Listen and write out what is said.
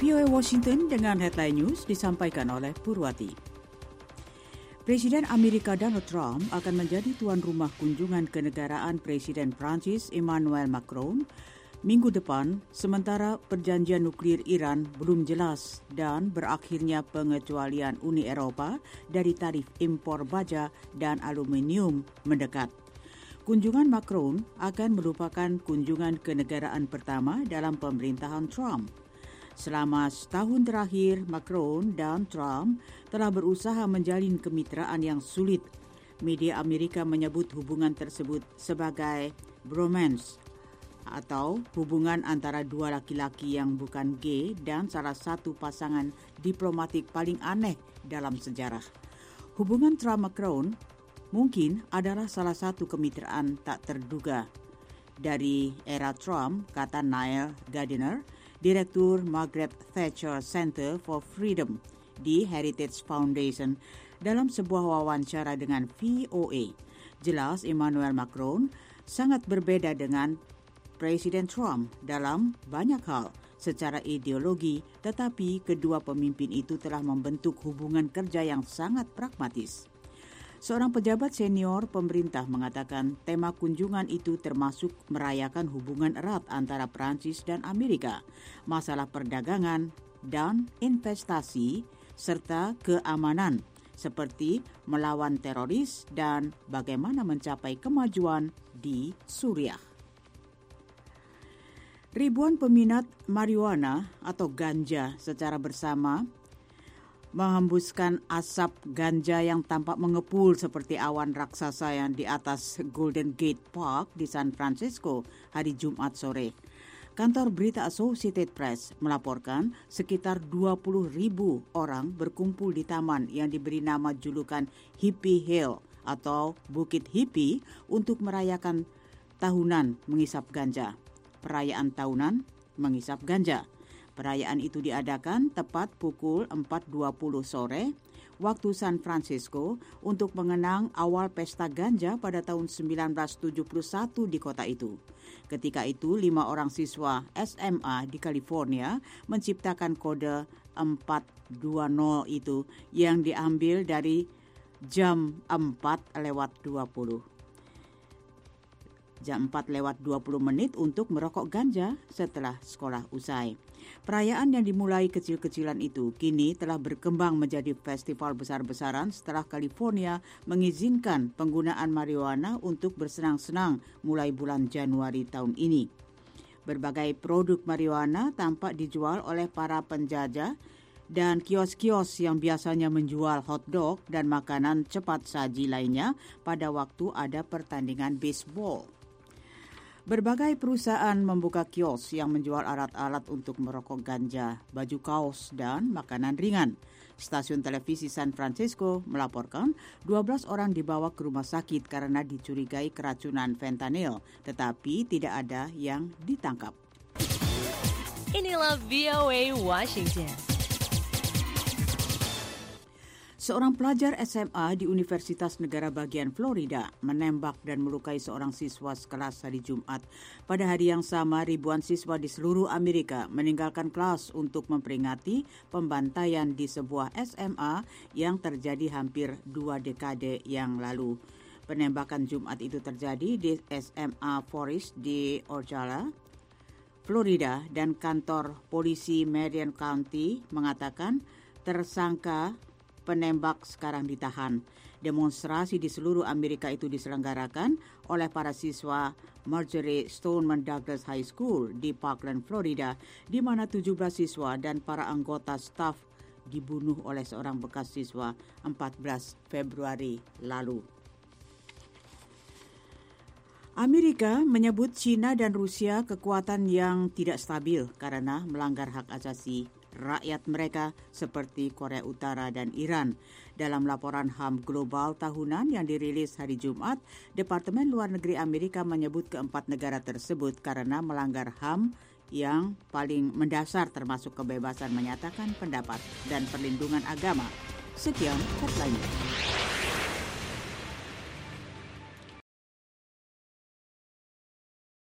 VOA Washington dengan headline news disampaikan oleh Purwati. Presiden Amerika Donald Trump akan menjadi tuan rumah kunjungan kenegaraan Presiden Prancis Emmanuel Macron minggu depan, sementara perjanjian nuklir Iran belum jelas dan berakhirnya pengecualian Uni Eropa dari tarif impor baja dan aluminium mendekat. Kunjungan Macron akan merupakan kunjungan kenegaraan pertama dalam pemerintahan Trump. Selama setahun terakhir, Macron dan Trump telah berusaha menjalin kemitraan yang sulit. Media Amerika menyebut hubungan tersebut sebagai bromance atau hubungan antara dua laki-laki yang bukan gay dan salah satu pasangan diplomatik paling aneh dalam sejarah. Hubungan Trump-Macron mungkin adalah salah satu kemitraan tak terduga dari era Trump, kata Neil Gardiner, Direktur Margaret Thatcher Center for Freedom di Heritage Foundation dalam sebuah wawancara dengan VOA. Jelas Emmanuel Macron sangat berbeda dengan Presiden Trump dalam banyak hal secara ideologi, tetapi kedua pemimpin itu telah membentuk hubungan kerja yang sangat pragmatis. Seorang pejabat senior pemerintah mengatakan tema kunjungan itu termasuk merayakan hubungan erat antara Prancis dan Amerika, masalah perdagangan dan investasi, serta keamanan, seperti melawan teroris dan bagaimana mencapai kemajuan di Suriah. Ribuan peminat marijuana atau ganja secara bersama menghembuskan asap ganja yang tampak mengepul seperti awan raksasa yang di atas Golden Gate Park di San Francisco hari Jumat sore. Kantor berita Associated Press melaporkan sekitar 20,000 orang berkumpul di taman yang diberi nama julukan Hippie Hill atau Bukit Hippie untuk merayakan tahunan mengisap ganja. Perayaan tahunan mengisap ganja. Perayaan itu diadakan tepat pukul 4.20 sore waktu San Francisco untuk mengenang awal pesta ganja pada tahun 1971 di kota itu. Ketika itu, 5 orang siswa SMA di California menciptakan kode 420 itu yang diambil dari jam 4:20. Jam 4:20 untuk merokok ganja setelah sekolah usai. Perayaan yang dimulai kecil-kecilan itu kini telah berkembang menjadi festival besar-besaran setelah California mengizinkan penggunaan marijuana untuk bersenang-senang mulai bulan Januari tahun ini. Berbagai produk marijuana tampak dijual oleh para penjajah dan kios-kios yang biasanya menjual hotdog dan makanan cepat saji lainnya pada waktu ada pertandingan baseball. Berbagai perusahaan membuka kios yang menjual alat-alat untuk merokok ganja, baju kaos, dan makanan ringan. Stasiun televisi San Francisco melaporkan 12 orang dibawa ke rumah sakit karena dicurigai keracunan fentanyl, tetapi tidak ada yang ditangkap. Inilah VOA Washington. Seorang pelajar SMA di Universitas Negara Bagian Florida menembak dan melukai seorang siswa sekelas hari Jumat. Pada hari yang sama, ribuan siswa di seluruh Amerika meninggalkan kelas untuk memperingati pembantaian di sebuah SMA yang terjadi hampir 2 dekade yang lalu. Penembakan Jumat itu terjadi di SMA Forest di Ocala, Florida, dan kantor polisi Marion County mengatakan tersangka penembak sekarang ditahan. Demonstrasi di seluruh Amerika itu diselenggarakan oleh para siswa Marjorie Stoneman Douglas High School di Parkland, Florida, di mana 17 siswa dan para anggota staf dibunuh oleh seorang bekas siswa 14 Februari lalu. Amerika menyebut China dan Rusia kekuatan yang tidak stabil karena melanggar hak asasi rakyat mereka seperti Korea Utara dan Iran. Dalam laporan HAM global tahunan yang dirilis hari Jumat, Departemen Luar Negeri Amerika menyebut keempat negara tersebut karena melanggar HAM yang paling mendasar termasuk kebebasan menyatakan pendapat dan perlindungan agama. Sekian headline.